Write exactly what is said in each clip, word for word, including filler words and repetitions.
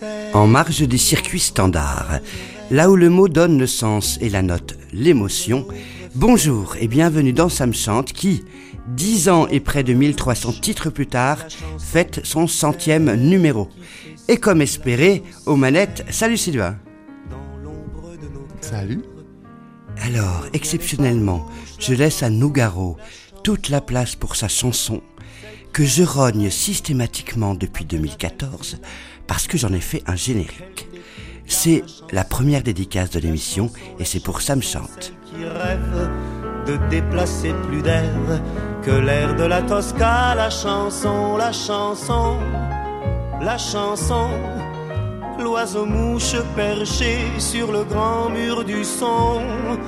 En marge des circuits standards, là où le mot donne le sens et la note l'émotion, bonjour et bienvenue dans Ça me chante qui, dix ans et près de mille trois cents titres plus tard, fête son centième numéro. Et comme espéré, aux manettes, salut Sylvain. Salut. Alors, exceptionnellement, je laisse à Nougaro toute la place pour sa chanson, que je rogne systématiquement depuis deux mille quatorze, parce que j'en ai fait un générique. C'est la première dédicace de l'émission, et c'est pour Ça me chante. Qui rêve de déplacer plus d'air que l'air de la Tosca, la chanson, la chanson, la chanson. L'oiseau-mouche perché sur le grand mur du son,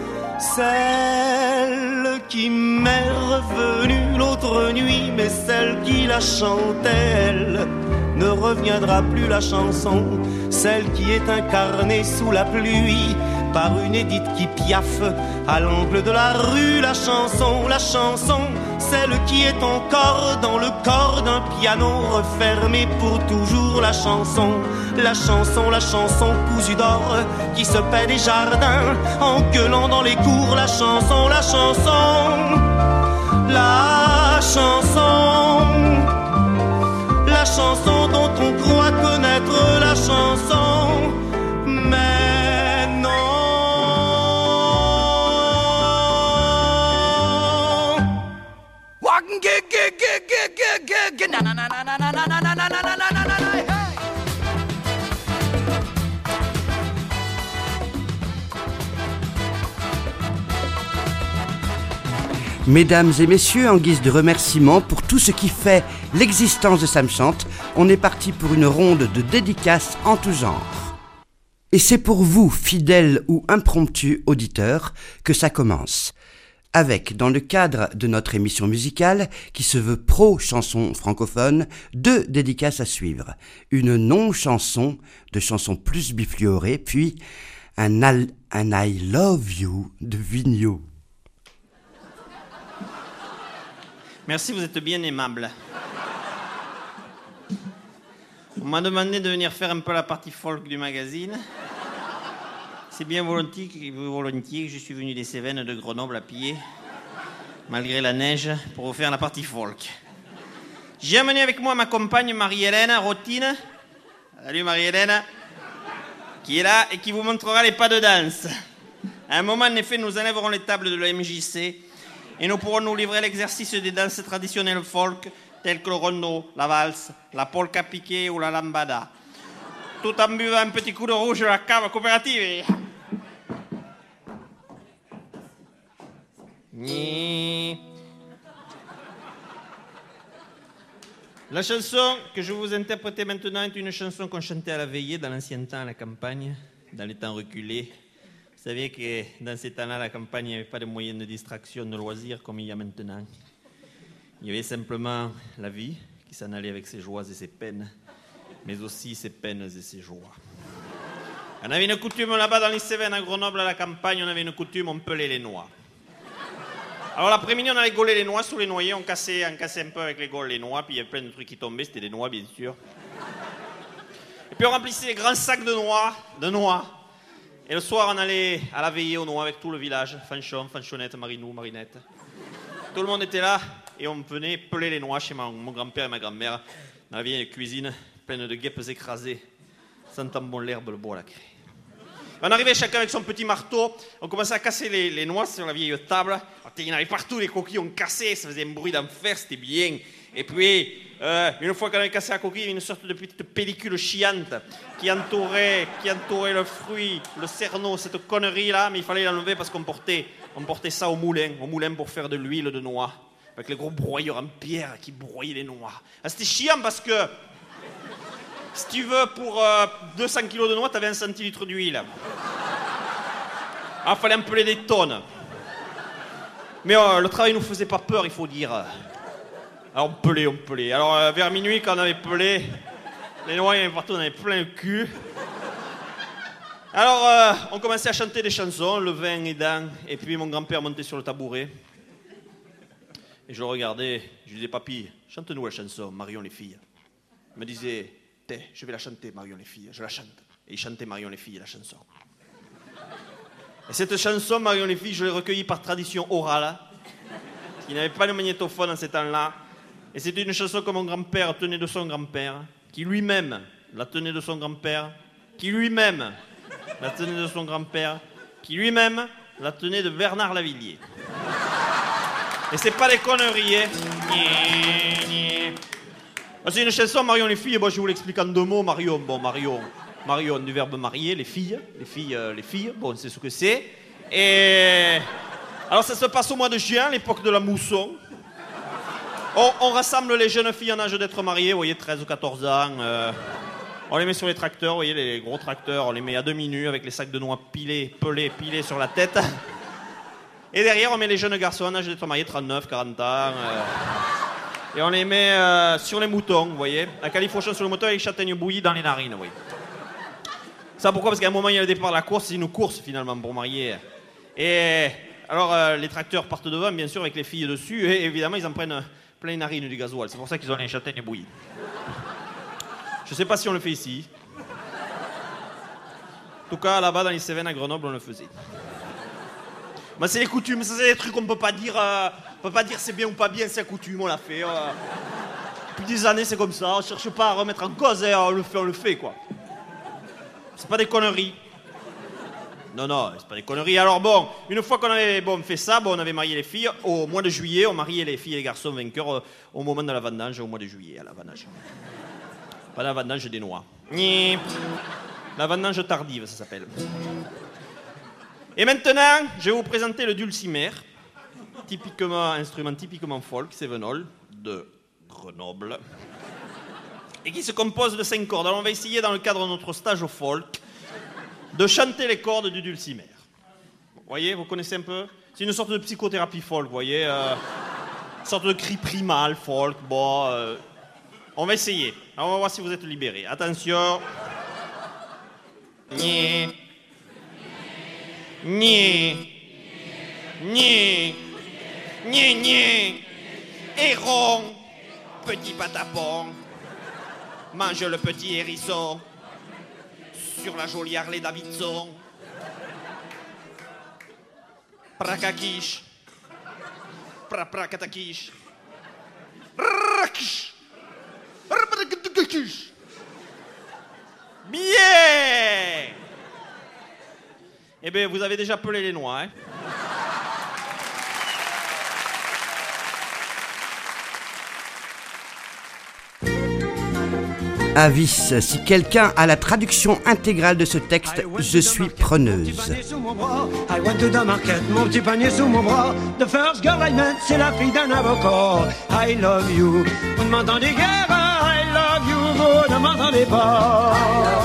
celle qui m'est revenue l'autre nuit, mais celle qui la chantait, elle, ne reviendra plus. La chanson, celle qui est incarnée sous la pluie par une Édith qui piaffe à l'angle de la rue. La chanson, la chanson, celle qui est encore dans le corps d'un piano refermé pour toujours. La chanson, la chanson, la chanson cousue d'or qui se paie des jardins en gueulant dans les cours. La chanson, la chanson, la chanson, la chanson dont on croit connaître la chanson, mais non. Mesdames et messieurs, en guise de remerciement pour tout ce qui fait l'existence de Ça me chante, on est parti pour une ronde de dédicaces en tout genre. Et c'est pour vous, fidèles ou impromptus auditeurs, que ça commence. Avec, dans le cadre de notre émission musicale, qui se veut pro-chanson francophone, deux dédicaces à suivre. Une non-chanson, de chansons plus bifluorées, puis un, al- un I love you de Vigneault. Merci, vous êtes bien aimable. On m'a demandé de venir faire un peu la partie folk du magazine. C'est bien volontiers que, volontiers que je suis venu des Cévennes de Grenoble à pied, malgré la neige, pour vous faire la partie folk. J'ai amené avec moi ma compagne Marie-Hélène Rotine. Salut Marie-Hélène. Qui est là et qui vous montrera les pas de danse. À un moment, en effet, nous enlèverons les tables de l'O M J C et nous pourrons nous livrer l'exercice des danses traditionnelles folk telles que le rondo, la valse, la polka piquée ou la lambada, tout en buvant un petit coup de rouge de la cave coopérative. La chanson que je vais vous interpréter maintenant est une chanson qu'on chantait à la veillée dans l'ancien temps à la campagne, dans les temps reculés. Vous savez que dans ces temps-là, à la campagne, il n'y avait pas de moyens de distraction, de loisirs comme il y a maintenant. Il y avait simplement la vie qui s'en allait avec ses joies et ses peines, mais aussi ses peines et ses joies. On avait une coutume là-bas dans les Cévennes, à Grenoble, à la campagne, on avait une coutume, on pelait les noix. Alors l'après-midi, on allait gauler les noix sous les noyers, on cassait, on cassait un peu avec les gaules les noix, puis il y avait plein de trucs qui tombaient, c'était des noix bien sûr. Et puis on remplissait les grands sacs de noix, de noix. Et le soir, on allait à la veillée aux noix avec tout le village, Fanchon, Fanchonnette, Marinou, Marinette. Tout le monde était là et on venait peler les noix chez mon, mon grand-père et ma grand-mère dans la vieille cuisine pleine de guêpes écrasées, sentant bon l'herbe, le bois, la craie. On arrivait chacun avec son petit marteau, on commençait à casser les, les noix sur la vieille table. Il y en avait partout, les coquilles, on cassait, ça faisait un bruit d'enfer, c'était bien. Et puis, euh, une fois qu'on avait cassé la coquille, il y avait une sorte de petite pellicule chiante qui entourait, qui entourait le fruit, le cerneau, cette connerie-là, mais il fallait l'enlever parce qu'on portait, on portait ça au moulin, au moulin pour faire de l'huile de noix, avec les gros broyeurs en pierre qui broyaient les noix. Ah, c'était chiant parce que, si tu veux, pour euh, deux cents kilos de noix, t'avais un centilitre d'huile. Ah, fallait empeler des tonnes. Mais euh, le travail nous faisait pas peur, il faut dire. Alors on pelait, on pelait. Alors euh, vers minuit, quand on avait pelé, les noix, il y avait partout, on avait plein le cul. Alors euh, on commençait à chanter des chansons, le vin aidant, et puis mon grand-père montait sur le tabouret. Et je le regardais, je lui disais, papy, chante-nous la chanson, Marion les filles. Il me disait, Tiens, je vais la chanter, Marion les filles, je la chante. Et il chantait Marion les filles, la chanson. Et cette chanson, Marion les filles, je l'ai recueillie par tradition orale. Il n'avait pas de magnétophone en ces temps-là. Et c'était une chanson que mon grand-père tenait de son grand-père, qui lui-même la tenait de son grand-père, qui lui-même la tenait de son grand-père, qui lui-même la tenait de Bernard Lavilliers. Et c'est pas des conneries, hein. C'est une chanson, Marion les filles, bon, je vous l'explique en deux mots. Marion, bon, Marion, Marion du verbe marier, les filles, les filles, euh, les filles, bon, c'est ce que c'est. Et alors ça se passe au mois de juin, l'époque de la mousson. On, on rassemble les jeunes filles en âge d'être mariées, vous voyez, treize ou quatorze ans. Euh, on les met sur les tracteurs, vous voyez, les gros tracteurs, on les met à demi nus avec les sacs de noix pilés, pelés, pilés sur la tête. Et derrière, on met les jeunes garçons en âge d'être mariés, trente-neuf, quarante ans. Euh, et on les met euh, sur les moutons, vous voyez, à califourchon sur le mouton avec châtaigne bouillie dans les narines, vous voyez. Ça pourquoi? Parce qu'à un moment, il y a le départ de la course, c'est une course finalement pour marier. Et alors, euh, les tracteurs partent devant, bien sûr, avec les filles dessus, et évidemment, ils en prennent plein les narines du gasoil. C'est pour ça qu'ils ont les châtaignes bouillies. Je sais pas si on le fait ici. En tout cas, là-bas, dans les Cévennes, à Grenoble, on le faisait. Mais c'est les coutumes, ça c'est des trucs qu'on peut pas dire, euh, on peut pas dire c'est bien ou pas bien, c'est la coutume, on l'a fait. Euh. Depuis des années, c'est comme ça, on cherche pas à remettre en cause, hein, on le fait, on le fait, quoi. C'est pas des conneries. Non, non, c'est pas des conneries. Alors bon, une fois qu'on avait bon, fait ça, bon, on avait marié les filles. Au mois de juillet, on mariait les filles et les garçons vainqueurs euh, au moment de la vendange, au mois de juillet, à la vendange. Pas la vendange des noix. Ni. La vendange tardive, ça s'appelle. Et maintenant, je vais vous présenter le dulcimer, typiquement, instrument typiquement folk, cévenol, de Grenoble, et qui se compose de cinq cordes. Alors on va essayer, dans le cadre de notre stage au folk, de chanter les cordes du dulcimer. Vous voyez, vous connaissez un peu? C'est une sorte de psychothérapie folk, vous voyez, euh, une sorte de cri primal folk. Bon, euh, on va essayer. Alors on va voir si vous êtes libérés. Attention. Ni. Ni. Ni. Ni. Ni. Héron. Petit patapon. Mange le petit hérisson. Sur la jolie Harley Davidson. Prakakish. Praprakatakish. Rakish. Raprakatakish. Bien. Eh bien, vous avez déjà pelé les noix, hein? Avis, si quelqu'un a la traduction intégrale de ce texte, je suis preneuse. I went to the market, mon petit panier sous mon bras. The first girl I met, c'est la fille d'un avocat. I love you, vous ne m'entendez guère. I love you, vous ne m'entendez pas.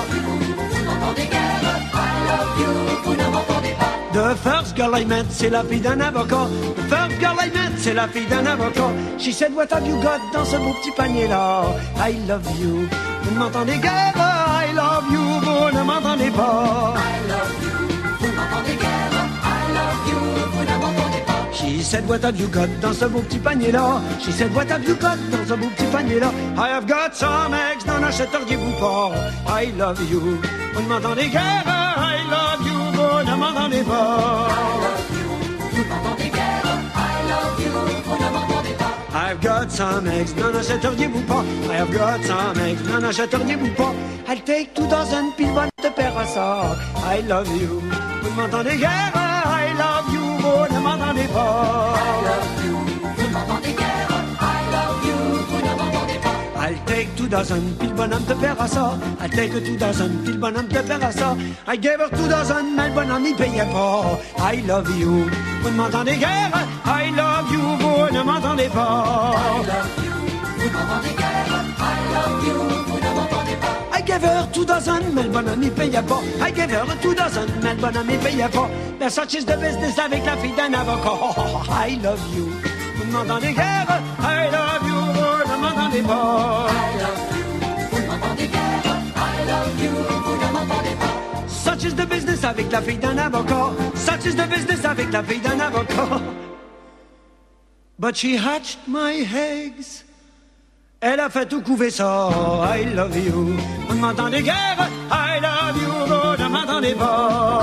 The first girl I met, c'est la fille d'un avocat. The first girl I met, c'est la fille d'un avocat. She said, what have you got dans ce beau petit panier-là? I love you, vous ne m'entendez guère. I love you, vous ne m'entendez pas. I love you, vous ne m'entendez guère. I love you, vous ne m'entendez pas. She said, what have you got dans ce beau petit panier-là? She said, what have you got dans ce beau petit panier-là? I have got some eggs, n'en achèteriez-vous pas? I love you, vous ne m'entendez guère. I love you, vous ne m'entendez pas. I love you, vous ne m'entendez guère. I love you, vous ne m'entendez pas. I've got some eggs, n'en achèteriez-vous pas? I have got some eggs, n'en achèteriez-vous pas? I'll take two dozen pile bonne de paire à ça. I love you, vous ne m'entendez guère. I love you, vous ne m'entendez pas. I love you, vous ne m'entendez guère. I love you, vous ne m'entendez pas. I'll take two dozen pile bonhomme de paire à ça. I'll take two dozen pile bonhomme de paire à ça. I gave her two dozen, mais le bonhomme n'y payait pas. I love you, vous ne m'entendez guère. I love you, vous ne m'entendez pas. I love you, vous ne m'entendez guère. I love you, vous ne m'entendez pas. I gave her two dozen, mais le bonhomme n'y payait pas. I gave her two dozen, mais le bonhomme n'y payait pas. Mais such is the business avec la fille d'un avocat. I love you, vous ne m'entendez guère. I love you, vous ne m'entendez pas. I love you, vous ne m'entendez guère. I love you, vous ne m'entendez pas. Such is the business avec la fille d'un avocat. Such is the business avec la fille d'un avocat. But she hatched my eggs Elle a fait tout couver ça, I love you. Vous ne m'entendez guère, I love you, vous ne m'entendez pas.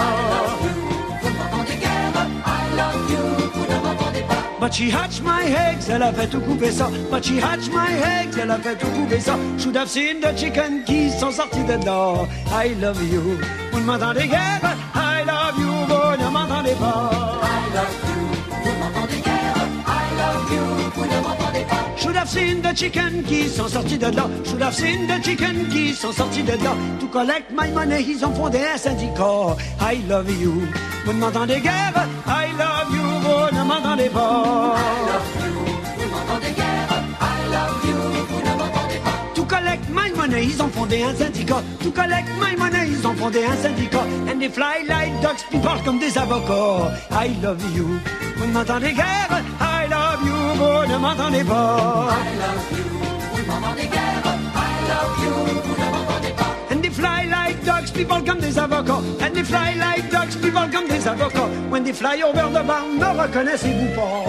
But she hatched my eggs, elle a fait tout couper ça. But she hatched my eggs, elle a fait tout couper ça. Should have seen the chicken qui sont sortis de là. I love you, vous ne m'entendez guère. I love you, vous ne m'entendez pas. I love you, vous ne m'entendez guère. I love you, vous ne m'entendez pas. Should have seen the chicken qui sont sortis de là. Should have seen the chicken qui sont sortis de là. To collect my money, ils ont fondé un syndicat. I love you, vous ne m'entendez guère. I love you, vous ne m'entendez pas. I love you, vous ne m'entendez guère. I love you, vous ne m'entendez pas. To collect my money, ils ont fondé un syndicat. To collect my money, ils ont fondé un syndicat. And they fly like ducks, puis parlent comme des avocats. I love you, vous ne m'entendez guère. I love you, vous ne m'entendez pas. I love you, vous ne m'entendez guère. I love you, vous ne m'entendez pas. And they fly like ducks, people comme des avocats. And they fly like ducks, people comme des avocats. When they fly over the barn, ne reconnaissez-vous pas?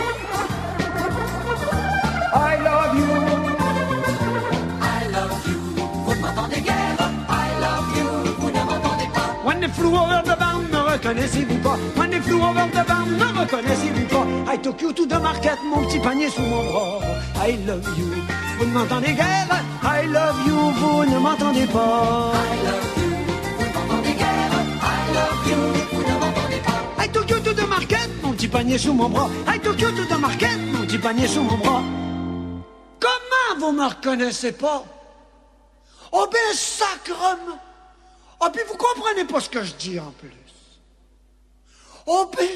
I love you. I love you, vous ne m'entendez guère. I love you, vous ne m'entendez pas. When they flew over the barn, ne reconnaissez-vous pas? When they flew over the barn, ne reconnaissez-vous pas? I took you to the market, mon petit panier sous mon bras. I love you, vous ne m'entendez guère. I love you, vous ne m'entendez pas. I love you, vous ne m'entendez guère. I love you, vous ne m'entendez pas. I took you to the market, mon petit panier sous mon bras. I took you to the market, mon petit panier sous mon bras. Comment vous me reconnaissez pas? Oh ben sacrement. Oh puis vous comprenez pas ce que je dis en plus. Oh ben.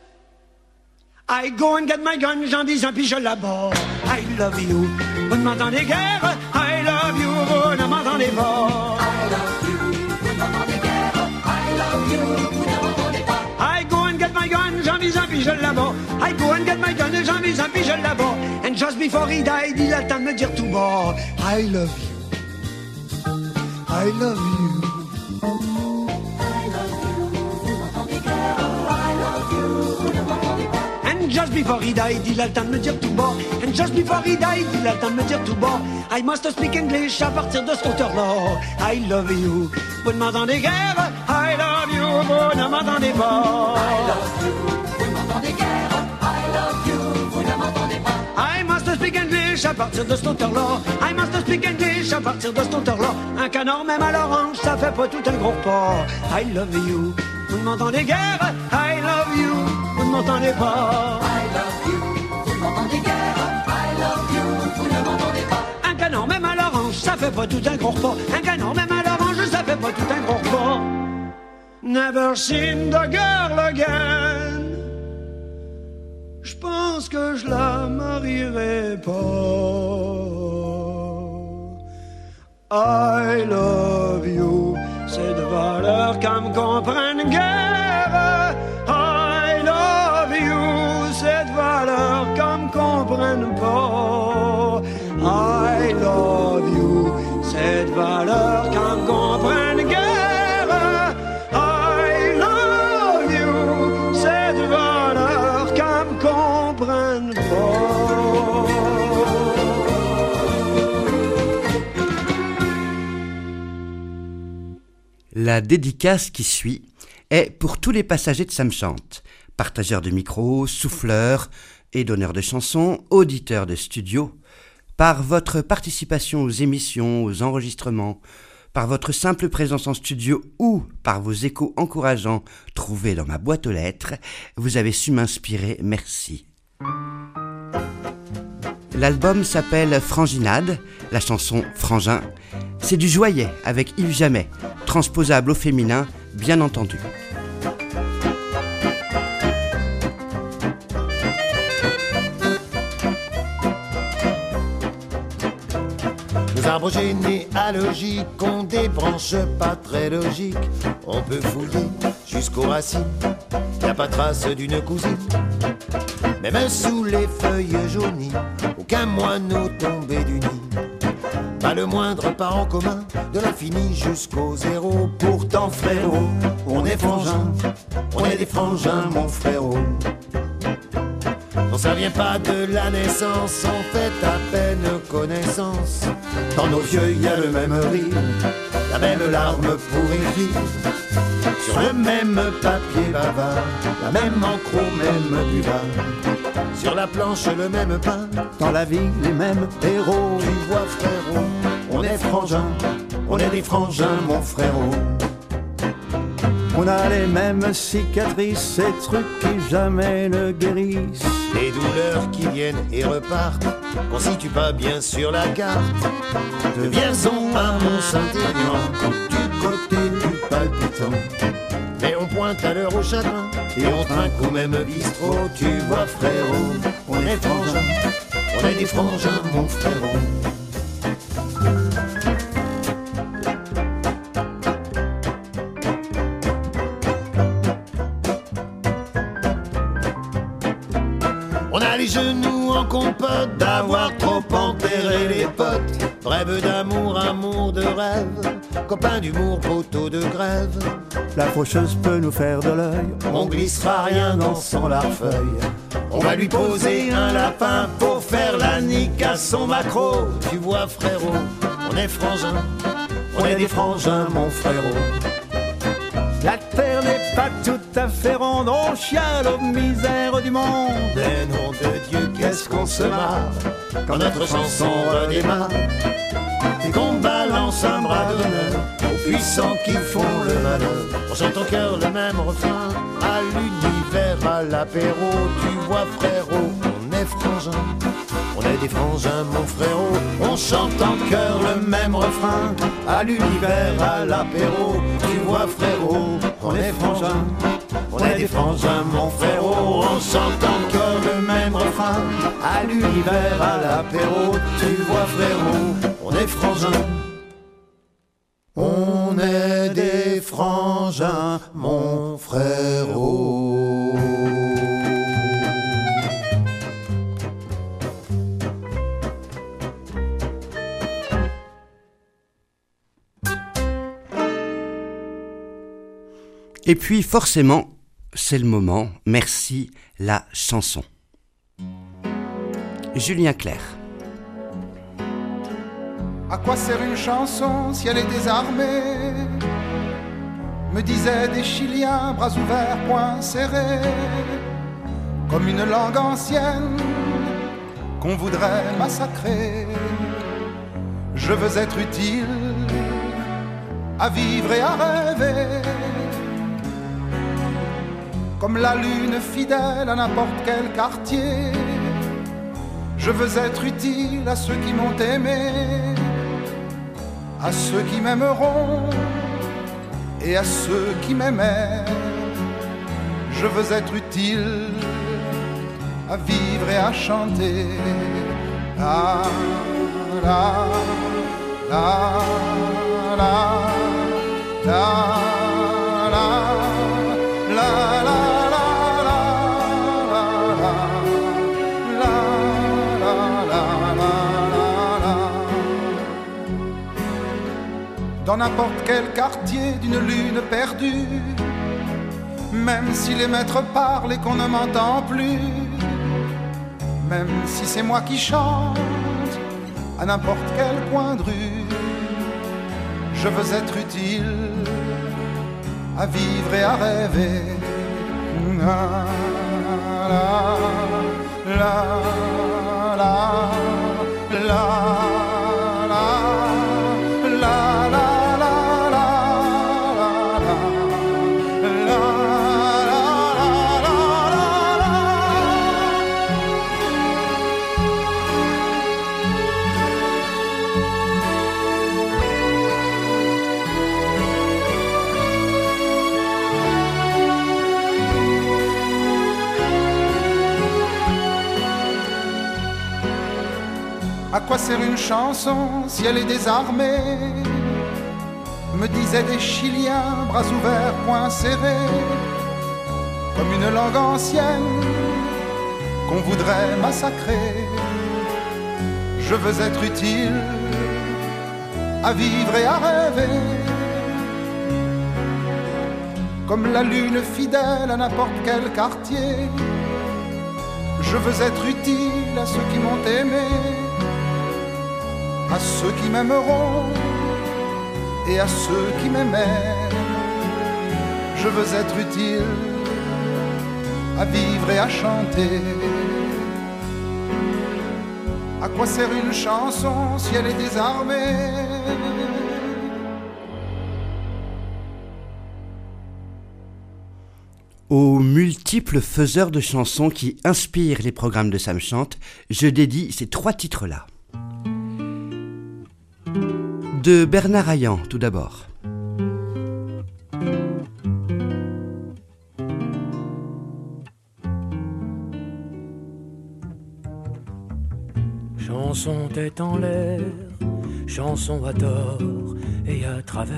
I go and get my gun, j'en dis un puis je l'abats. I love you, vous ne m'entendez guère. I love you, vous ne m'entendez pas. I love you, vous ne m'entendez guère. I love you, vous ne m'entendez pas. I go and get my gun, j'en dis un puis je l'abats. I go and get my gun, j'en dis un puis je l'abats. And just before he died, il a le temps de me dire tout bas. I love you, I love you. Just before he died, il a le temps de me dire tout bas. And just before he died, il a le temps de me dire tout bas. I must speak English à partir de ce hauteur-là. I love you, vous ne m'entendez guère. I love you, vous ne m'entendez pas. I love you, vous ne m'entendez guère. I love you, vous ne m'entendez pas. I must speak English à partir de ce hauteur-là. I must speak English à partir de ce hauteur-là. Un canard même à l'orange, ça fait pas tout un gros pas. I love you, vous ne m'entendez guère. I love you, vous ne m'entendez pas. I love you, vous ne m'entendez guère. I love you, vous ne m'entendez pas. Un canard même à l'orange, ça fait pas tout un gros repas. Un canard même à l'orange, ça fait pas tout un gros repas. Never seen the girl again. Je pense que je la marierai pas. I love you, c'est de valeur qu'à me comprenne guère. I love you, c'est de valeur qu'à me comprenne pas. I love you, c'est de valeur qu'à me comprenne guère. I love you, c'est de valeur qu'à me comprenne pas. La dédicace qui suit est pour tous les passagers de Sam Chante, partageurs de micros, souffleurs et donneurs de chansons, auditeurs de studio, par votre participation aux émissions, aux enregistrements, par votre simple présence en studio ou par vos échos encourageants trouvés dans ma boîte aux lettres, vous avez su m'inspirer, merci. L'album s'appelle Franginade, la chanson Frangin. C'est du joyet avec Yves Jamais, transposable au féminin, bien entendu. Nos arbres généalogiques ont des branches pas très logiques. On peut fouiller jusqu'aux racines, y a pas trace d'une cousine. Même sous les feuilles jaunies, aucun moineau tombé du nid. Pas le moindre parent commun, de l'infini jusqu'au zéro. Pourtant frérot, on est frangins, on est des frangins mon frérot. Non, ça vient pas de la naissance, on fait à peine connaissance. Dans nos yeux, il y a le même rire, la même larme pour écrire. Sur le même papier bavard, la même encre au même bubar. Sur la planche, le même pain, dans la vie, les mêmes héros. Tu vois, frérot, on est frangins, on est des frangins, mon frérot. On a les mêmes cicatrices, ces trucs qui jamais ne guérissent. Les douleurs qui viennent et repartent, qu'on situe pas bien sur la carte. Deviens-en à mon Saint-Élion, du côté du palpitant. Mais on pointe à l'heure au chagrin, et on trinque au même bistrot. Tu vois, frérot, on est frangins, on est des frangins, mon frérot. On a les genoux en compote d'avoir trop enterré les potes. Brève d'amour, amour de rêve, copain d'humour, poteau de grève. La faucheuse peut nous faire de l'œil, on glissera rien dans son larfeuille. On va lui poser un lapin pour faire la nique à son maquereau. Tu vois, frérot, on est frangins, on est des frangins, mon frérot. La terre n'est pas tout à fait ronde, on chiale aux misères du monde. Mais nom de Dieu, qu'est-ce qu'on se marre quand notre chanson redémarre et qu'on balance un bras d'honneur aux puissants qui font le malheur. On chante en cœur le même refrain, à l'univers, à l'apéro. Tu vois, frérot, on est frangins, on est des frangins, mon frérot. On chante en cœur le même refrain, à l'univers, à l'apéro. Tu vois, frérot, on est frangins, on est des frangins, mon frérot. On chante en cœur le même refrain, à l'univers, à l'apéro. Tu vois, frérot, on est frangins, on est des frangins, mon frérot. Et puis forcément, c'est le moment, merci, la chanson. Julien Clerc. À quoi sert une chanson si elle est désarmée? Me disaient des Chiliens, bras ouverts, poings serrés, comme une langue ancienne qu'on voudrait massacrer. Je veux être utile à vivre et à rêver, comme la lune fidèle à n'importe quel quartier. Je veux être utile à ceux qui m'ont aimé, à ceux qui m'aimeront et à ceux qui m'aimaient. Je veux être utile à vivre et à chanter. La, la, la, la, la, la, la, la. Dans n'importe quel quartier d'une lune perdue, même si les maîtres parlent et qu'on ne m'entend plus, même si c'est moi qui chante à n'importe quel coin de rue, je veux être utile à vivre et à rêver. La, la, la, la, la. À quoi sert une chanson si elle est désarmée? Me disaient des Chiliens, bras ouverts, poings serrés, comme une langue ancienne qu'on voudrait massacrer. Je veux être utile à vivre et à rêver, comme la lune fidèle à n'importe quel quartier. Je veux être utile à ceux qui m'ont aimé, à ceux qui m'aimeront et à ceux qui m'aimaient. Je veux être utile à vivre et à chanter. À quoi sert une chanson si elle est désarmée? Aux multiples faiseurs de chansons qui inspirent les programmes de Sam Chante, je dédie ces trois titres-là. De Bernard Hayan, tout d'abord. Chanson tête en l'air, chanson à tort et à travers.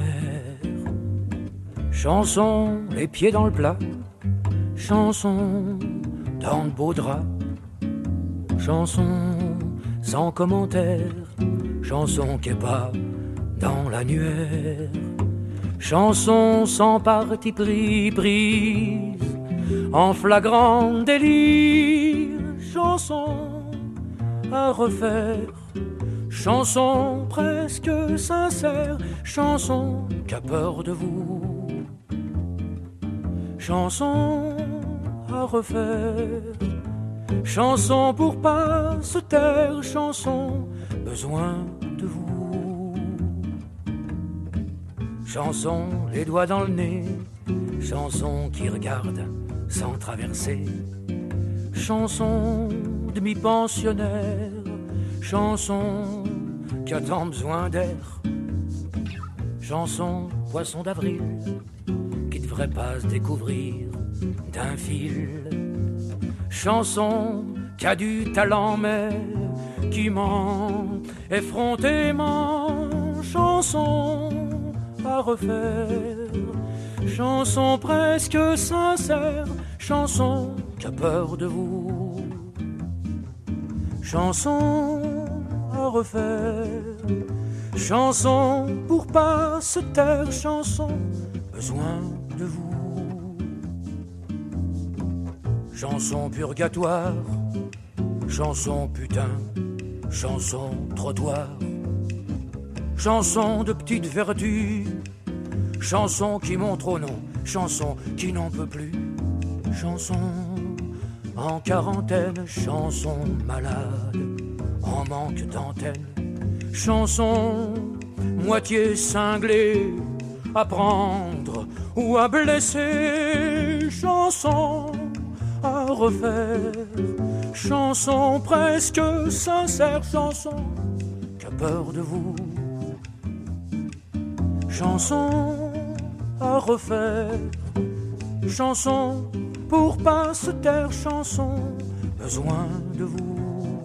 Chanson les pieds dans le plat, chanson dans de beaux draps. Chanson sans commentaire, chanson qui est pas dans l'annuaire. Chanson sans parti pris, prise en flagrant délire. Chanson à refaire, chanson presque sincère, chanson qui a peur de vous. Chanson à refaire, chanson pour pas se taire, chanson besoin de vous. Chanson les doigts dans le nez, chanson qui regarde sans traverser. Chanson demi-pensionnaire, chanson qui a tant besoin d'air. Chanson poisson d'avril qui devrait pas se découvrir d'un fil. Chanson qui a du talent mais qui ment effrontément. Chanson à refaire, chanson presque sincère, chanson qui a peur de vous. Chanson à refaire, chanson pour pas se taire, chanson besoin de vous. Chanson purgatoire, chanson putain, chanson trottoir. Chanson de petite vertu, chanson qui montre au nom, chanson qui n'en peut plus. Chanson en quarantaine, chanson malade, en manque d'antenne. Chanson moitié cinglée, à prendre ou à blesser. Chanson à refaire, chanson presque sincère, chanson qui a peur de vous. Chanson à refaire, chanson pour pas se taire, chanson besoin de vous.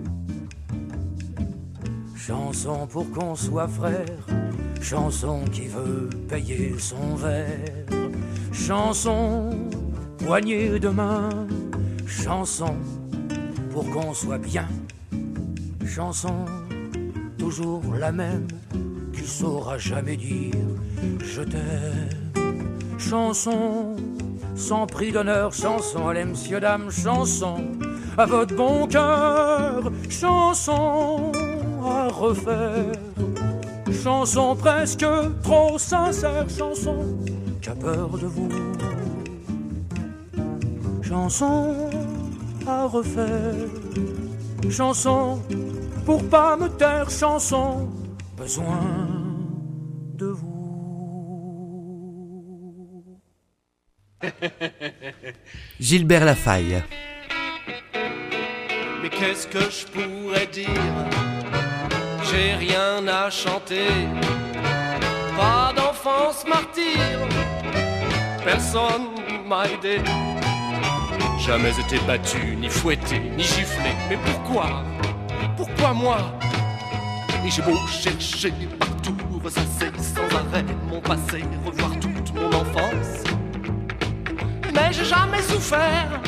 Chanson pour qu'on soit frère, chanson qui veut payer son verre. Chanson poignée de main, chanson pour qu'on soit bien. Chanson toujours la même, qui saura jamais dire je t'aime. Chanson sans prix d'honneur, chanson à les messieurs dames, chanson à votre bon cœur, chanson à refaire, chanson presque trop sincère, chanson qui a peur de vous. Chanson à refaire, chanson pour pas me taire, chanson besoin de vous. Gilbert Lafaille. Mais qu'est-ce que je pourrais dire? J'ai rien à chanter, pas d'enfance martyre, personne m'a aidé. Jamais été battu, ni fouetté, ni giflé. Mais pourquoi? Pourquoi moi? Et j'ai beau chercher partout, ressasser sans arrêt mon passé, revoir toute mon enfance, mais j'ai jamais souffert.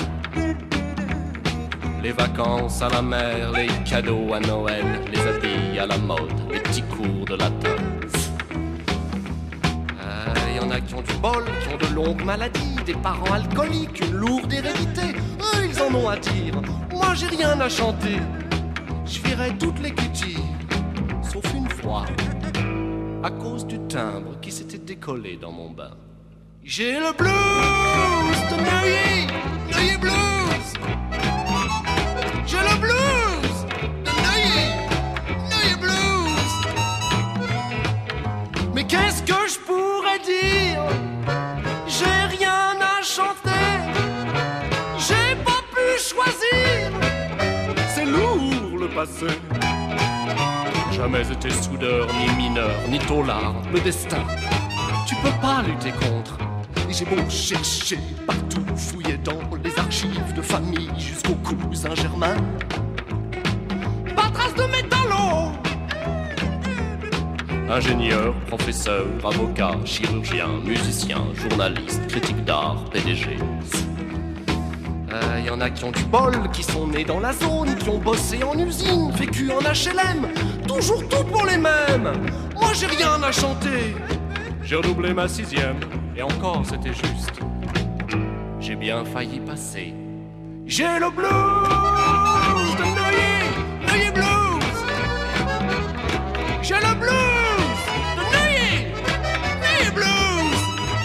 Les vacances à la mer, les cadeaux à Noël, les habits à la mode, les petits cours de latin. Il y en a a qui ont du bol, qui ont de longues maladies, des parents alcooliques, une lourde hérédité. Eux, ils en ont à dire. Moi, j'ai rien à chanter. Je virais toutes les cuties, sauf une fois, à cause du timbre qui s'était décollé dans mon bain. J'ai le blues de Neuilly, Neuilly Blues. J'ai le blues de Neuilly, Neuilly Blues. Mais qu'est-ce que je pourrais dire? J'ai rien à chanter. J'ai pas pu choisir. C'est lourd le passé. Jamais été soudeur, ni mineur, ni taulard. Le destin, tu peux pas lutter contre. Et j'ai beau chercher partout, fouiller dans les archives de famille jusqu'au cousin germain. Pas trace de métallo. Ingénieur, professeur, avocat, chirurgien, musicien, journaliste, critique d'art, P D G. Il euh, y en a qui ont du bol, qui sont nés dans la zone, qui ont bossé en usine, vécu en H L M. Toujours tout pour les mêmes. Moi j'ai rien à chanter. J'ai redoublé ma sixième, et encore c'était juste. J'ai bien failli passer. J'ai le blues de Neuilly, Neuilly Blues. J'ai le blues de Neuilly, Neuilly Blues.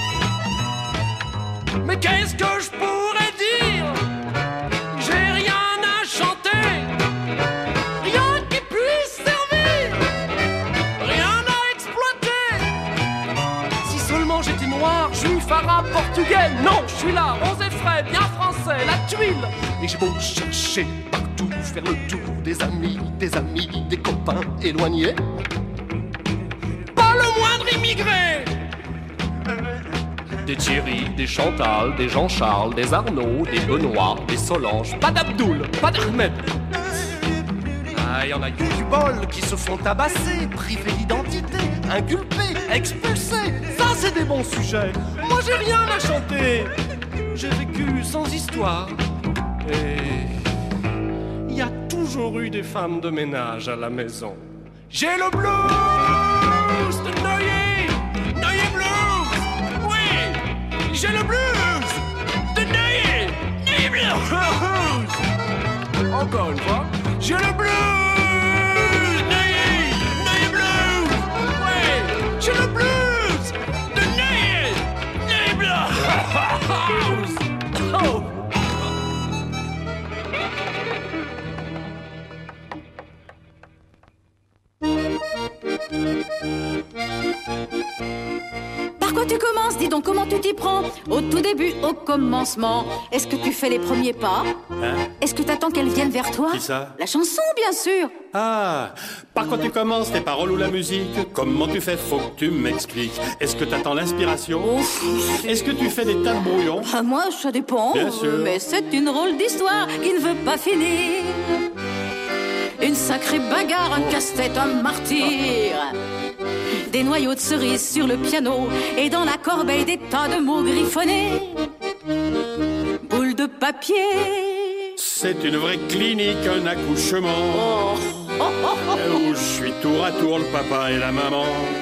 Mais qu'est-ce que je pourrais dire? J'ai rien à chanter. Rien qui puisse servir. Rien à exploiter. Si seulement j'étais noir, juif, arabe, portugais. Non, je suis là, rose et frais, bien français, la tuile. Et j'ai beau chercher partout, faire le tour des amis, des amis, des copains éloignés. Pas le moindre immigré. Des Thierry, des Chantal, des Jean-Charles, des Arnaud, des Benoît, des Solange. Pas d'Abdoul, pas d'Ahmed. Ah, y en a qui ont du bol, qui se font tabasser, privés d'identité, inculpés, expulsés. Ça, c'est des bons sujets. Moi, j'ai rien à chanter. J'ai vécu sans histoire. Et il y a toujours eu des femmes de ménage à la maison. J'ai le blues de Neuilly, Neuilly Blues. Oui, j'ai le blues de Neuilly, Neuilly Blues. Encore une fois, j'ai le blues de Neuilly, Neuilly Blues. Oui, j'ai le blues de Neuilly, Neuilly Blues. Oh. Par quoi tu commences? Dis donc, comment tu t'y prends? Au tout début, au commencement. Est-ce que tu fais les premiers pas? Hein? Est-ce que t'attends qu'elle vienne vers toi? Qui ça? La chanson, bien sûr. Ah, par quoi tu commences, tes paroles ou la musique? Comment tu fais? Faut que tu m'expliques. Est-ce que t'attends l'inspiration? Ouf. Est-ce que tu fais des tas de brouillons? Ah, moi, ça dépend. Bien sûr. Mais c'est une drôle d'histoire qui ne veut pas finir. Une sacrée bagarre, un casse-tête, un martyr. Des noyaux de cerises sur le piano et dans la corbeille des tas de mots griffonnés. Boule de papier. C'est une vraie clinique, un accouchement. Oh. Oh, oh, oh. Où je suis tour à tour le papa et la maman.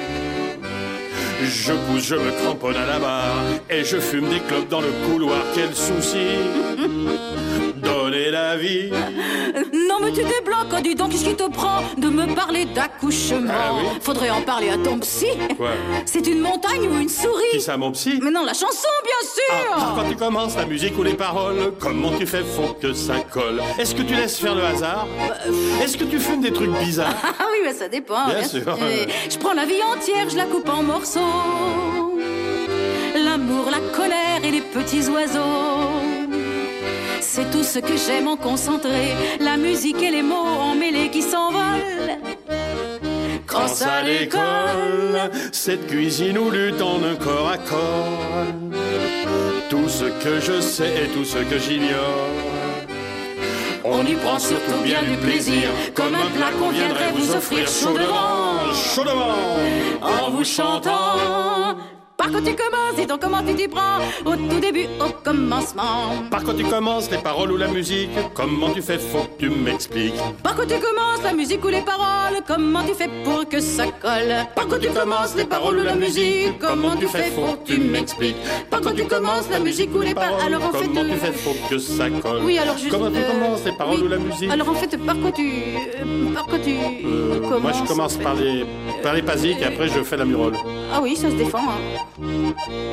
Je pousse, je me cramponne à la barre et je fume des clopes dans le couloir. Quel souci. Donner la vie. Non mais tu débloques, oh, dis donc, qu'est-ce qui te prend de me parler d'accouchement? Ah oui? Faudrait en parler à ton psy. Quoi? C'est une montagne ou une souris? Qui ça, mon psy? Mais non, la chanson, bien sûr. Ah, quand tu commences, la musique ou les paroles, comment tu fais? Faut que ça colle. Est-ce que tu laisses faire le hasard? euh... Est-ce que tu fumes des trucs bizarres? Ah oui, mais ça dépend. Bien, bien sûr. Et je prends la vie entière, je la coupe en morceaux. L'amour, la colère et les petits oiseaux. C'est tout ce que j'aime en concentré. La musique et les mots emmêlés qui s'envolent. Quand à l'école, cette cuisine où lutte en un corps à corps. Tout ce que je sais et tout ce que j'ignore. On y prend surtout bien du plaisir, comme un plat qu'on viendrait vous offrir chaudement, chaudement, en vous chantant. Par quoi tu commences et donc comment tu t'y prends? Au tout début, au commencement. Par quoi tu commences, les paroles ou la musique? Comment tu fais, faut que tu m'expliques. Par quoi tu commences, la musique ou les paroles? Comment tu fais pour que ça colle? Par quoi tu commences, les paroles ou la musique? Comment tu fais, faut que tu m'expliques. Par quoi tu commences, la musique ou les paroles? Alors en fait, comment tu fais, faut que ça colle. Oui, alors juste. Comment tu euh, commences, les paroles oui. ou la musique? Alors en fait, par quoi tu, euh, par quoi tu Euh, commences? moi, je commence en fait par les, par les basiques et après, je fais la murole. Ah oui, ça se défend. Hein.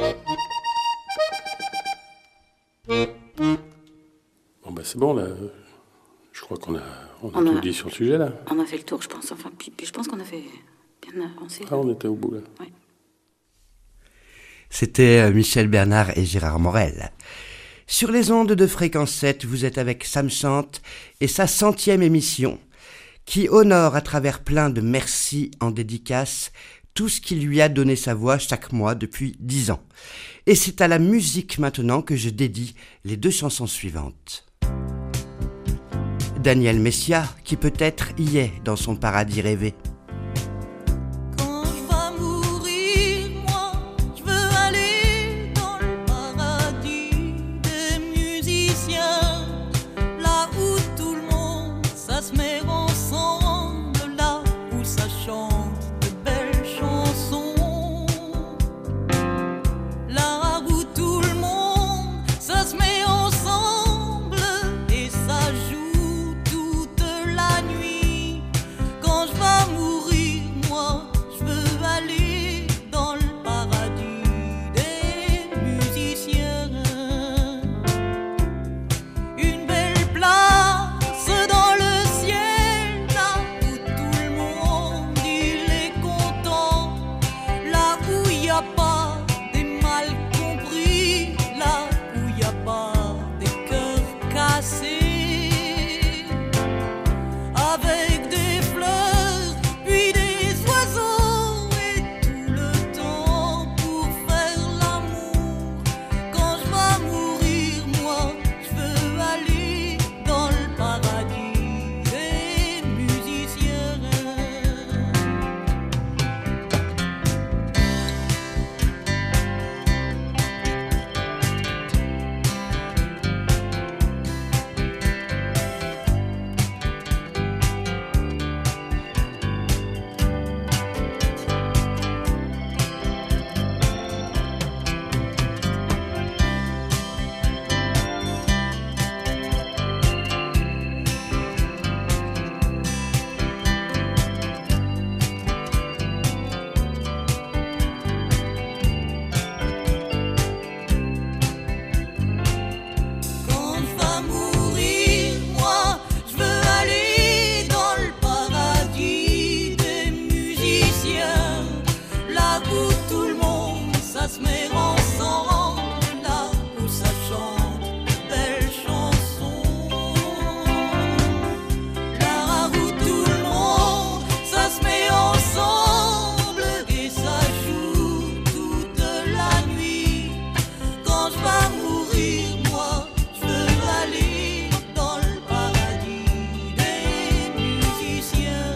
Bon, ben c'est bon, là. Je crois qu'on a, on a On tout a- dit sur le sujet, là. On a fait le tour, je pense. Enfin, puis, puis je pense qu'on a fait bien avancé. Ah, on était au bout, là. C'était euh, Michel Bernard et Gérard Morel. Sur les ondes de Fréquence sept, vous êtes avec Sam Chante et sa centième émission, qui honore à travers plein de merci en dédicace tout ce qui lui a donné sa voix chaque mois depuis dix ans. Et c'est à la musique maintenant que je dédie les deux chansons suivantes. Daniel Messia, qui peut-être y est dans son paradis rêvé. Quand je vais mourir, moi, je veux aller dans le paradis des musiciens, là où tout le monde, ça se met ensemble, là où ça chante de belles chansons, là où tout le monde, ça se met ensemble et ça joue toute la nuit. Quand je vais mourir, moi, je veux aller dans le paradis des musiciens. Une belle place dans le ciel, là où tout le monde il est content, là où il n'y a pas des mal compris, là où il n'y a pas des cœurs cassés. Avec des fleurs, puis des oiseaux et tout le temps pour faire l'amour. Quand je vais mourir, moi, je veux aller dans le paradis des musiciens. Quand je vais mourir, moi, je veux aller dans le paradis des musiciens, là où tout le monde, ça se met ensemble, là où ça chante de belles chansons, là où tout le monde, ça se met ensemble et ça joue toute la nuit. Quand je vais mourir, moi, je veux aller dans le paradis des musiciens.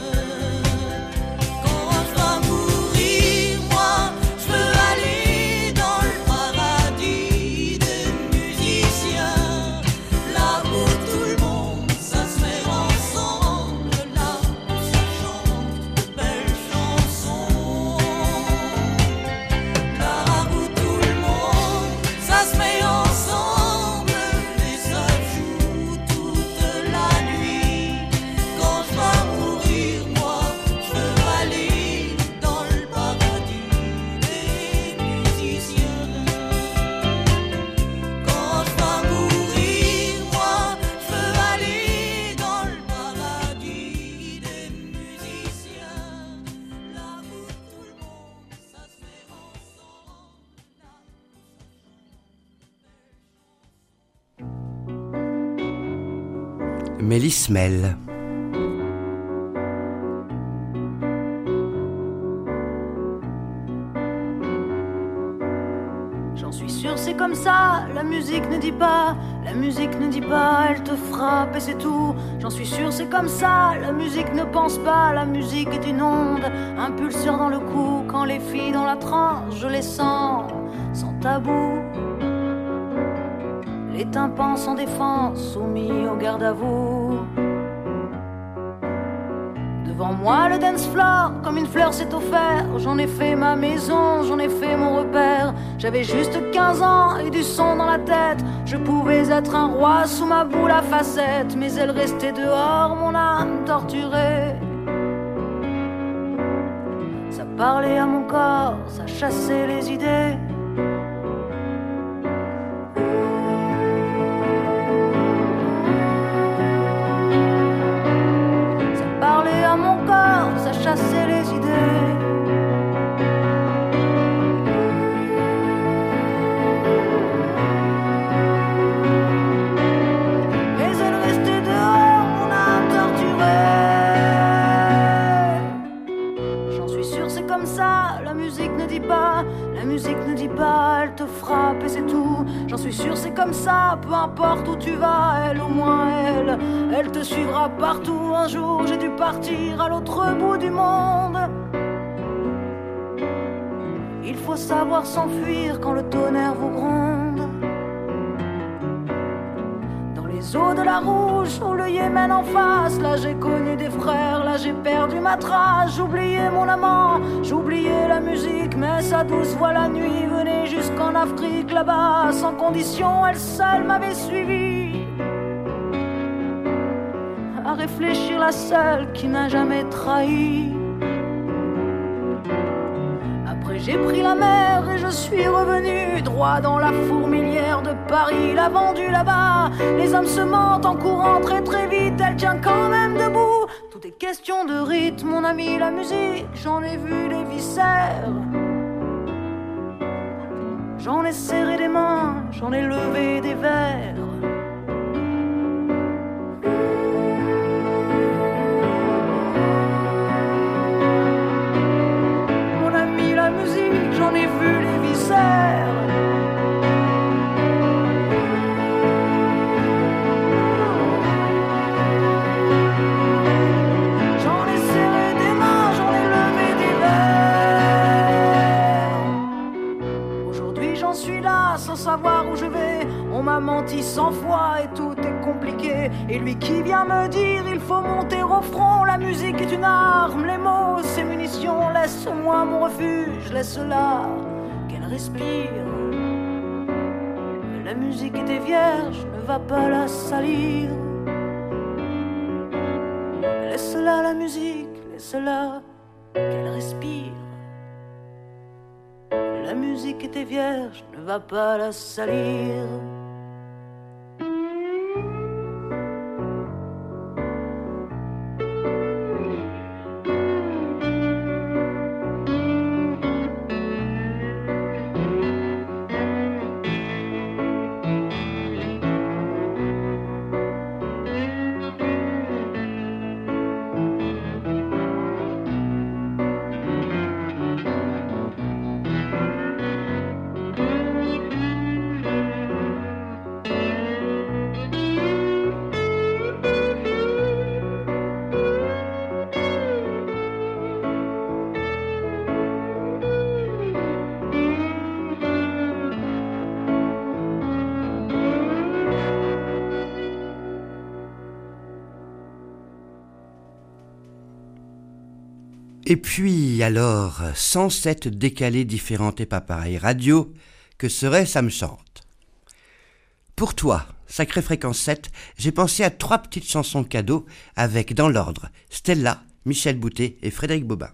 Quand je vais mourir, moi, je veux aller dans le paradis des musiciens, là où tout le monde, ça se met ensemble, là où ça chante de belles chansons, là où tout le monde, ça se met ensemble et ça joue toute la nuit. Quand je vais mourir, moi, je veux aller dans le paradis des musiciens. Quand je vais mourir, moi, je veux aller dans le paradis des musiciens, là où tout le monde, ça se met ensemble. Mélismel. J'en suis sûre, c'est comme ça, la musique ne dit pas La musique ne dit pas, elle te frappe et c'est tout. J'en suis sûr, c'est comme ça. La musique ne pense pas, la musique est une onde, un pulseur dans le cou. Quand les filles dans la transe, je les sens sans tabou. Les tympans sans défense, soumis au garde à vous. Devant moi le dance floor, comme une fleur s'est offert. J'en ai fait ma maison, j'en ai fait mon repère. J'avais juste quinze ans et du son dans la tête. Je pouvais être un roi sous ma boule à facettes. Mais elle restait dehors, mon âme torturée. Ça parlait à mon corps, ça chassait les idées. À mon corps, ça chassait les idées. Mais elle restait dehors, mon âme torturée. J'en suis sûr, c'est comme ça. La musique ne dit pas, la musique ne dit pas, elle te frappe et c'est tout. J'en suis sûr, c'est comme ça. Peu importe où tu vas, elle au moins elle, elle te suivra partout. Un jour j'ai dû partir à l'autre bout du monde. Il faut savoir s'enfuir quand le tonnerre vous gronde. Dans les eaux de la Rouge ou le Yémen en face, là j'ai connu des frères, là j'ai perdu ma trace. J'oubliais mon amant, j'oubliais la musique, mais sa douce voix la nuit venait jusqu'en Afrique. Là-bas, sans condition, elle seule m'avait suivi. À réfléchir, la seule qui n'a jamais trahi. Après j'ai pris la mer et je suis revenu droit dans la fourmilière de Paris. La vendue là-bas, les hommes se mentent en courant très très vite. Elle tient quand même debout. Tout est question de rythme, mon ami, la musique. J'en ai vu les viscères. J'en ai serré des mains, j'en ai levé des verres. J'en ai vu les viscères. J'en ai serré des mains, j'en ai levé des verres. Aujourd'hui j'en suis là sans savoir où je vais. On m'a menti cent fois et tout est compliqué. Et lui qui vient me dire il faut monter au front. La musique est une arme, les mots c'est munitions. Laisse-moi mon refuge, laisse-la qu'elle respire. La musique était vierge, ne va pas la salir. Laisse-la la musique, laisse-la qu'elle respire. La musique était vierge, ne va pas la salir. Et puis alors, sans cette décalée différente et pas pareille radio, que serait Ça me chante. Pour toi, Sacrée Fréquence sept, j'ai pensé à trois petites chansons cadeaux avec, dans l'ordre, Stella, Michel Boutet et Frédéric Bobin.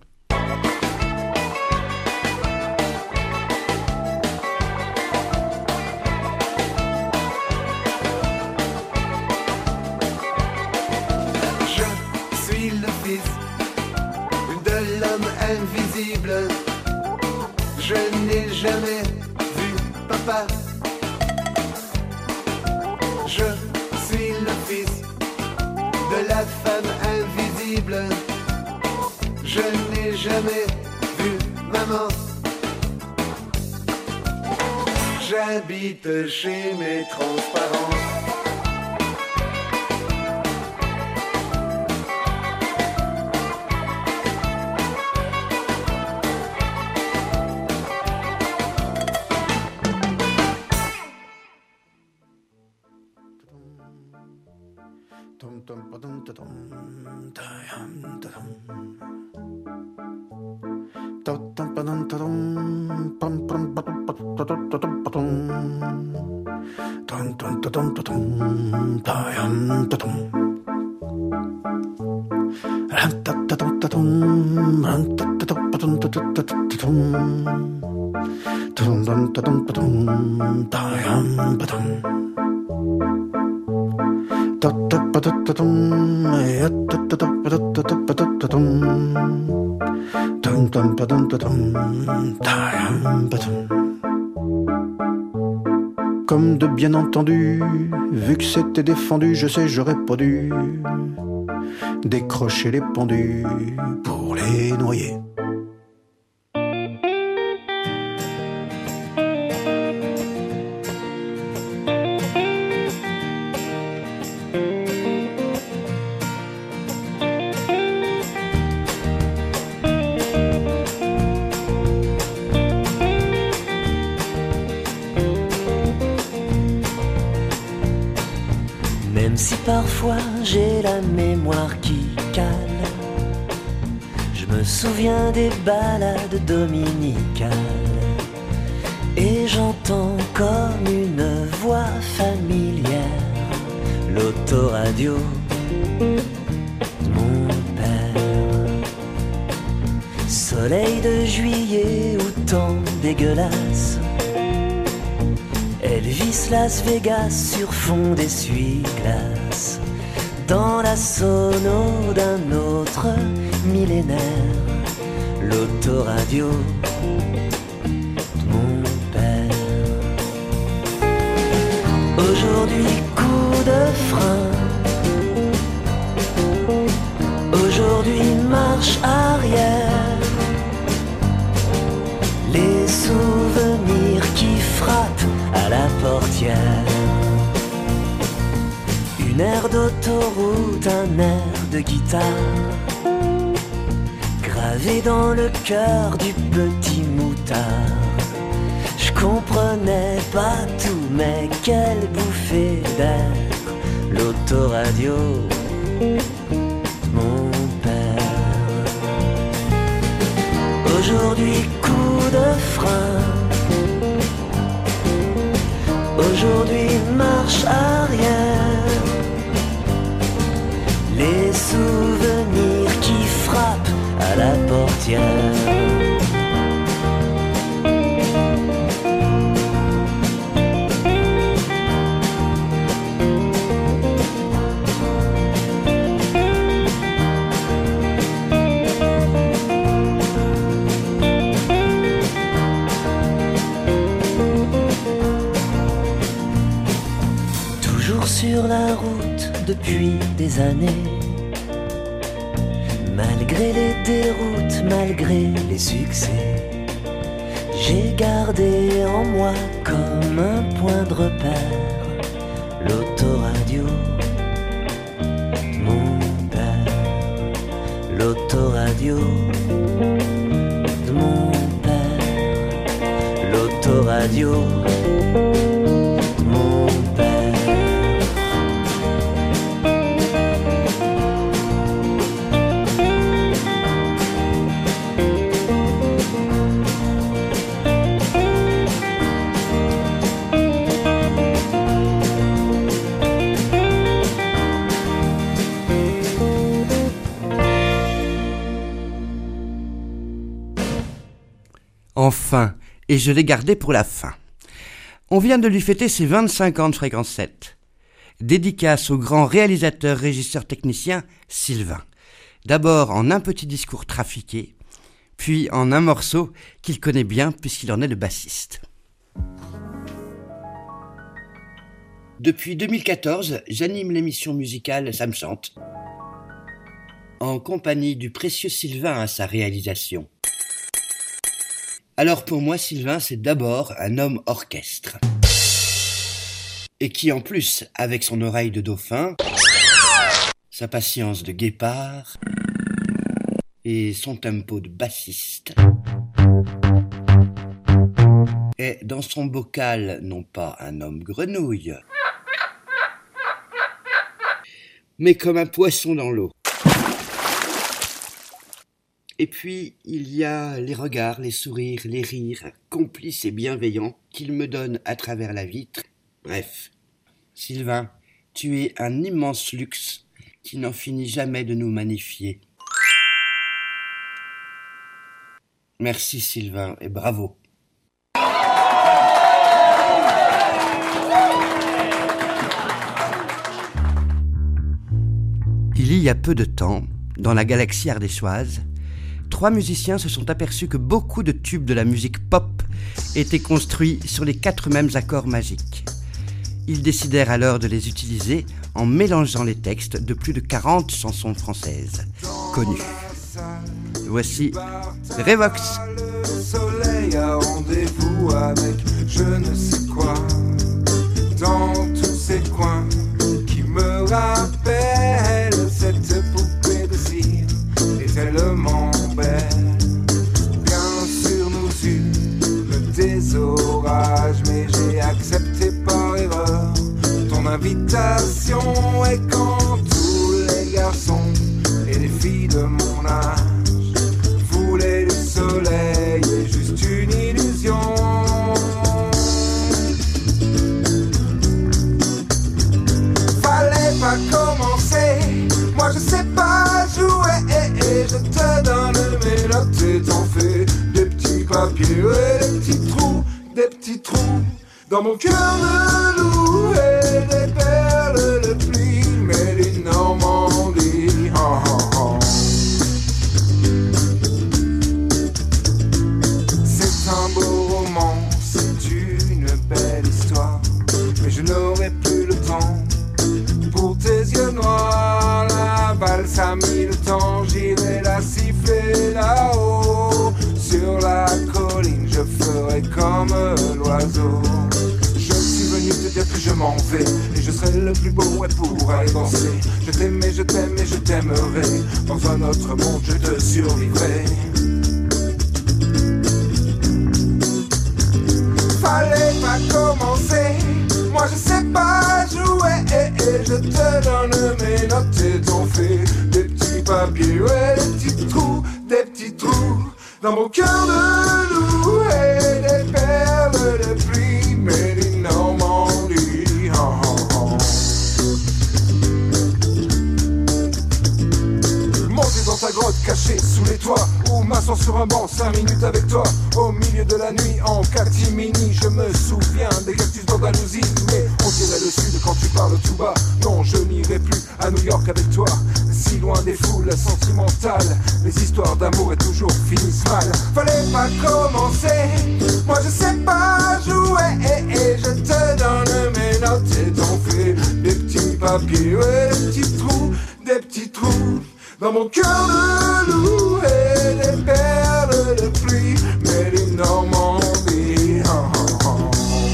Je n'ai jamais vu papa. Je suis le fils de la femme invisible. Je n'ai jamais vu maman. j'habite chez mes transparents. Comme de bien entendu, vu que c'était défendu, je sais j'aurais pas dû décrocher les pendus pour les noyer. Même si parfois j'ai la mémoire qui cale, je me souviens des balades dominicales et j'entends comme une voix familière l'autoradio de mon père. Soleil de juillet ou temps dégueulasse, Elvis Las Vegas sur fond d'essuie-glace, dans la sono d'un autre millénaire, l'autoradio de mon père. Aujourd'hui coup de frein, aujourd'hui marche arrière, les souvenirs qui frappent à la portière. Une aire d'autoroute, un air de guitare, gravé dans le cœur du petit moutard. Je comprenais pas tout, mais quelle bouffée d'air, l'autoradio de mon père. Aujourd'hui coup de frein, aujourd'hui marche arrière, les souvenirs qui frappent à la portière. Sur la route depuis des années, malgré les déroutes, malgré les succès, j'ai gardé en moi comme un point de repère l'autoradio de mon père, l'autoradio de mon père, l'autoradio de mon père. Enfin, et je l'ai gardé pour la fin. On vient de lui fêter ses vingt-cinq ans de Fréquence sept. Dédicace au grand réalisateur, régisseur, technicien Sylvain. D'abord en un petit discours trafiqué, puis en un morceau qu'il connaît bien puisqu'il en est le bassiste. Depuis deux mille quatorze, j'anime l'émission musicale Ça me chante, en compagnie du précieux Sylvain à sa réalisation. Alors pour moi, Sylvain, c'est d'abord un homme orchestre. Et qui en plus, avec son oreille de dauphin, sa patience de guépard et son tempo de bassiste, est dans son bocal non pas un homme grenouille, mais comme un poisson dans l'eau. Et puis, il y a les regards, les sourires, les rires, complices et bienveillants qu'il me donne à travers la vitre. Bref, Sylvain, tu es un immense luxe qui n'en finit jamais de nous magnifier. Merci Sylvain et bravo. Il y a peu de temps, dans la galaxie ardéchoise, trois musiciens se sont aperçus que beaucoup de tubes de la musique pop étaient construits sur les quatre mêmes accords magiques. Ils décidèrent alors de les utiliser en mélangeant les textes de plus de quarante chansons françaises connues. Voici Revox. Le soleil a rendez-vous avec je ne sais quoi dans tous ces coins qui me rappellent cette poupée de cire est tellement belle. Bien sûr nous eûmes des orages, mais j'ai accepté par erreur ton invitation. Et quand tous les garçons et les filles de mon âge voulaient le soleil est juste une illusion. Fallait pas commencer, moi je sais pas jouer, et, et je te donne mes notes et t'en fais des petits papiers et des petits trous, des petits trous dans mon cœur de loup et des perles de pluie, mais les Normandie. Oh, oh, oh. C'est un beau roman, c'est une belle histoire, mais je n'aurai plus le temps pour tes yeux noirs. La valse a mis le temps, j'irai la siffler là-haut. Sur la colline, je ferai comme l'oiseau. Je suis venu te dire que je m'en vais, et je serai le plus beau ouais, pour aller danser. Je t'aime et je t'aime et je t'aimerai. Dans un autre monde, je te survivrai. Fallait pas commencer, moi je sais pas jouer, et, et je te donne mes notes et t'en fais des petits papiers, ouais, des petits trous, des petits trous dans mon cœur de loup et des perles de pluie, mais les Normandie. Oh, oh, oh. Monter dans ta grotte cachée sous les toits, ou m'asseoir sur un banc cinq minutes avec toi au milieu de la nuit en catimini. Je me souviens des cactus d'Andalousie, mais on dirait le sud quand tu parles tout bas. Non, je n'irai plus à New York avec toi, si loin des foules sentimentales. Les histoires d'amour et toujours finissent mal. Fallait pas commencer, moi je sais pas jouer, et, et je te donne mes notes et t'en fais des petits papiers, ouais, des petits trous, des petits trous dans mon cœur de loup et des perles de pluie, mais les Normandie. Oh, oh, oh.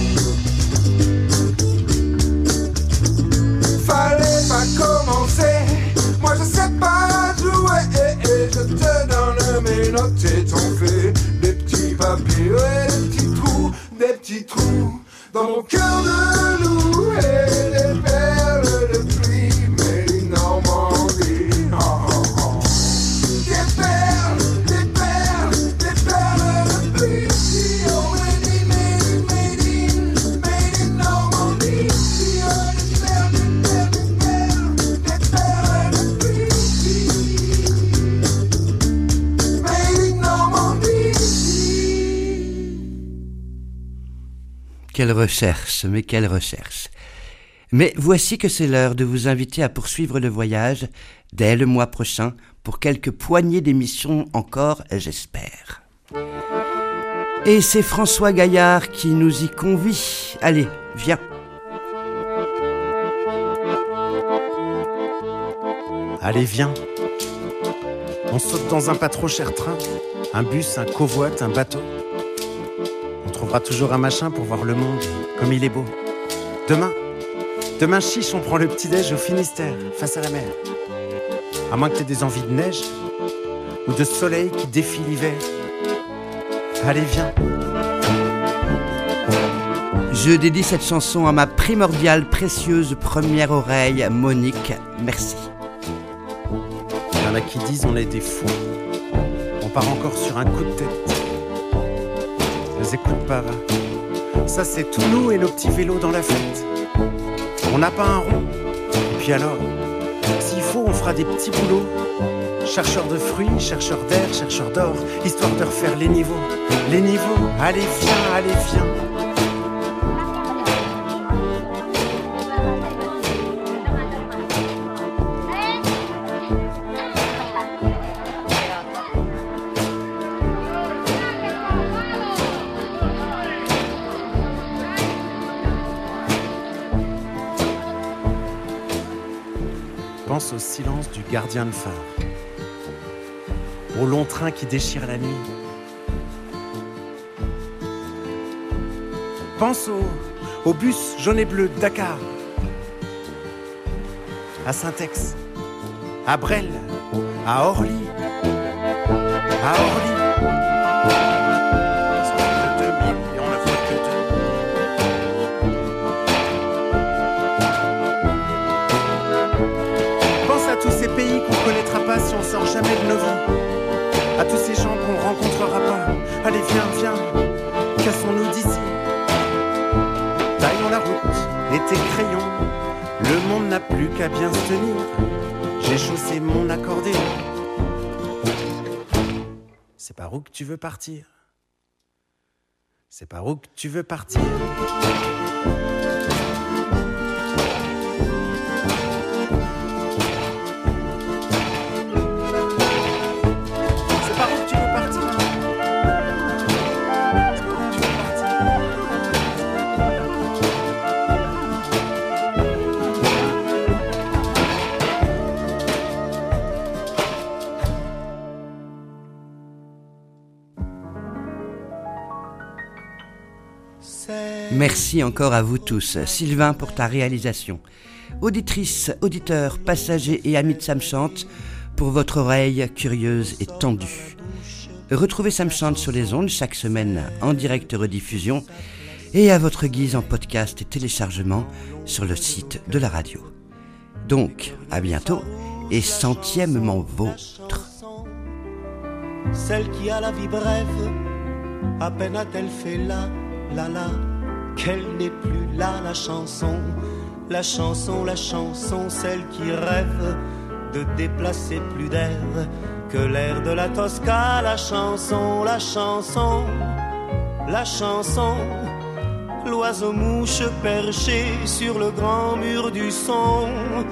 Fallait pas commencer, moi je sais pas jouer, et, et je te donne mes notes et t'en fais des petits papiers, ouais, des petits trous, des petits trous dans mon cœur de loup et des perles de pluie, mais les Normandie. Oh, oh, oh. Des perles, des perles, des perles de pluie. Oh, made in, made in, made in Normandie. Oh, des perles, des perles, des perles, des perles de pluie. Made in Normandie. Quelle recherche, mais quelle recherche. Mais voici que c'est l'heure de vous inviter à poursuivre le voyage dès le mois prochain pour quelques poignées d'émissions encore, j'espère. Et c'est François Gaillard qui nous y convie. Allez, viens. Allez, viens. On saute dans un pas trop cher train, un bus, un covoit, un bateau. trouvera toujours un machin pour voir le monde comme il est beau. Demain, demain chiche, on prend le petit-déj au Finistère, face à la mer. À moins que t'aies des envies de neige ou de soleil qui défie l'hiver. Allez, viens. Je dédie cette chanson à ma primordiale, précieuse première oreille, Monique. Merci. Il y en a qui disent on est des fous. On part encore sur un coup de tête. Les écoute pas, va. Ça c'est tout nous et nos petits vélos dans la fête. On n'a pas un rond. Et puis alors, s'il faut, on fera des petits boulots. Chercheurs de fruits, chercheurs d'air, chercheurs d'or, histoire de refaire les niveaux. Les niveaux, allez viens, allez viens. Pense au silence du gardien de phare, au long train qui déchire la nuit. Pense au, au bus jaune et bleu de Dakar, à Saint-Ex, à Brel, à Orly, à Orly. Qu'on connaîtra pas si on sort jamais de nos vies. À tous ces gens qu'on rencontrera pas. Allez viens, viens, cassons-nous d'ici. Taillons la route et tes crayons. Le monde n'a plus qu'à bien se tenir. J'ai chaussé mon accordéon. C'est par où que tu veux partir? C'est par où que tu veux partir? Merci encore à vous tous, Sylvain pour ta réalisation. Auditrices, auditeurs, passagers et amis de Ça me chante, pour votre oreille curieuse et tendue. Retrouvez Ça me chante sur les ondes chaque semaine en direct rediffusion et à votre guise en podcast et téléchargement sur le site de la radio. Donc, à bientôt et centièmement vôtre. Celle qui a la vie brève, à peine a-t-elle fait la, la, la, qu'elle n'est plus là, la chanson, la chanson, la chanson, celle qui rêve de déplacer plus d'air que l'air de la Tosca, la chanson, la chanson, la chanson, l'oiseau-mouche perché sur le grand mur du son,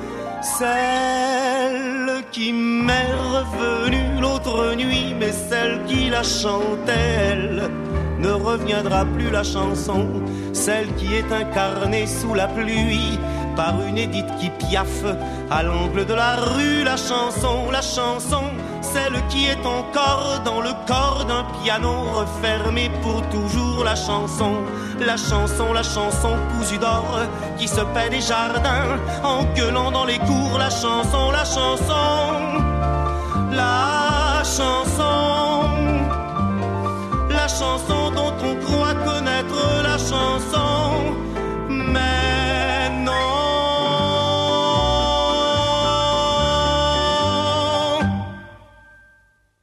celle qui m'est revenue l'autre nuit, mais celle qui la chantait, elle, ne reviendra plus, la chanson, celle qui est incarnée sous la pluie par une Édith qui piaffe à l'angle de la rue, la chanson, la chanson, celle qui est encore dans le corps d'un piano refermé pour toujours, la chanson, la chanson, la chanson cousue d'or qui se paie des jardins en gueulant dans les cours, la chanson, la chanson, la chanson.